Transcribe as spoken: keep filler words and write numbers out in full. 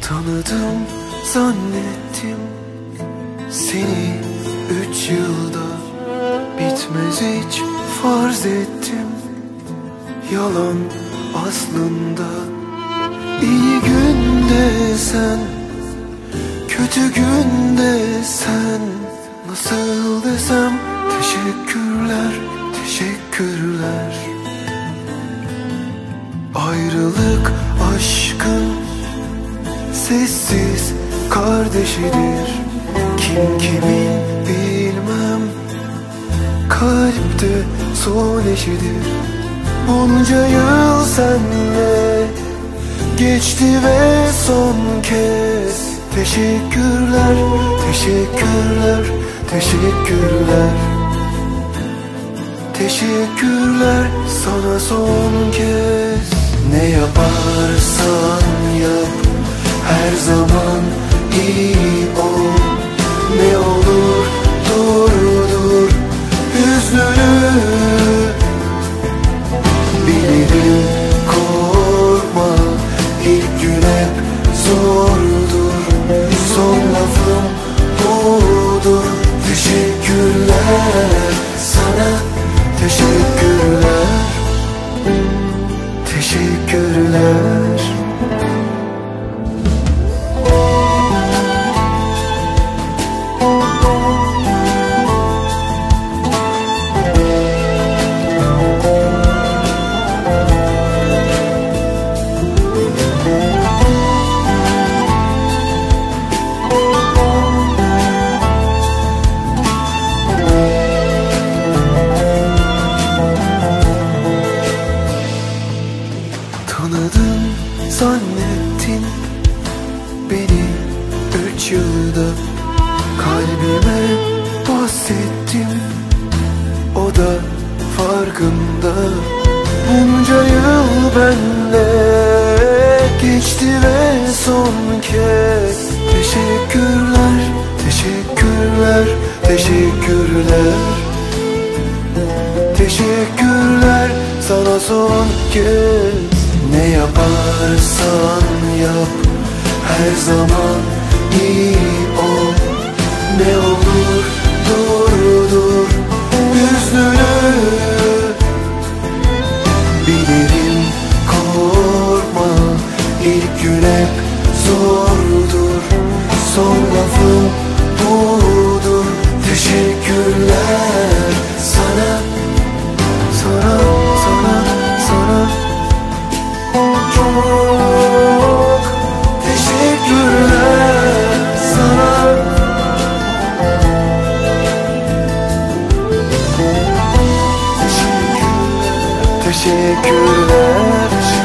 Tanıdım zannettim seni üç yılda, bitmez hiç farz ettim. Yalan aslında. İyi günde sen, kötü günde sen. Nasıl desem teşekkürler, teşekkürler. Ayrılık aşkın sessiz kardeşidir. Kim kimin bilmem, kalpte son eşidir. Bunca yıl senle geçti ve son kez teşekkürler, teşekkürler, teşekkürler. Teşekkürler sana son kez. Ne yaparsan yap, her zaman iyi ol. Ne olur durdur hüznünü. Bilirim korkma, ilk gün hep zordur. Son lafım budur. Teşekkürler sana, teşekkürler, teşekkürler. Tanıdım zannettin beni üç yılda. Kalbime bahsettim, o da farkında. Bunca yıl benle geçti ve son kez teşekkürler, teşekkürler, teşekkürler. Teşekkürler sana son kez. Ne yaparsan yap, her zaman iyi ol. Ne olur durdur hüznünü. Bilirim korkma, ilk gün hep zordur. Son lafım budur. Teşekkürler sana, sana, sana, sana. Çok teşekkürler sana. Teşekkürler, teşekkürler.